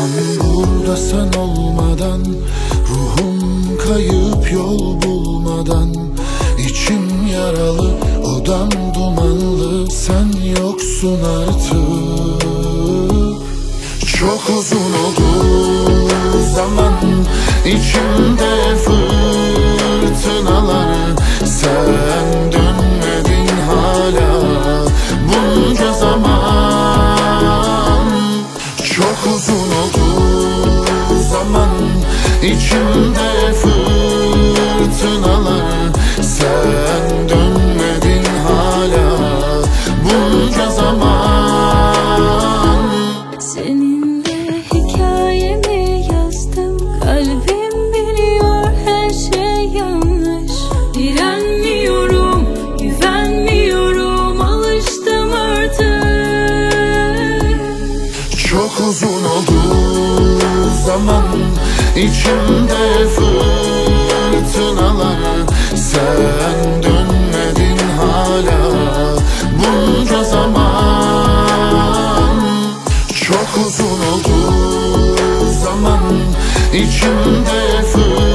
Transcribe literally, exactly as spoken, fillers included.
Ben burada sen olmadan, ruhum kayıp yol bulmadan, içim yaralı, odam dumanlı, sen yoksun artık. Çok uzun oldu zaman, içimde fırtınalar, sen dönmedin hala bunca zaman. Çok uzun oldu zaman, içimde fırtınalar, sen dönmedin hala bunca zaman. Seninle hikayemi yazdım, kalbim biliyor her şey yanlış. Direnmiyorum, güvenmiyorum, alıştım artık. Çok uzun oldu zaman, içimde fırtınalar, sen dönmedin hala bunca zaman. Çok uzun oldu zaman, içimde fırtınalar,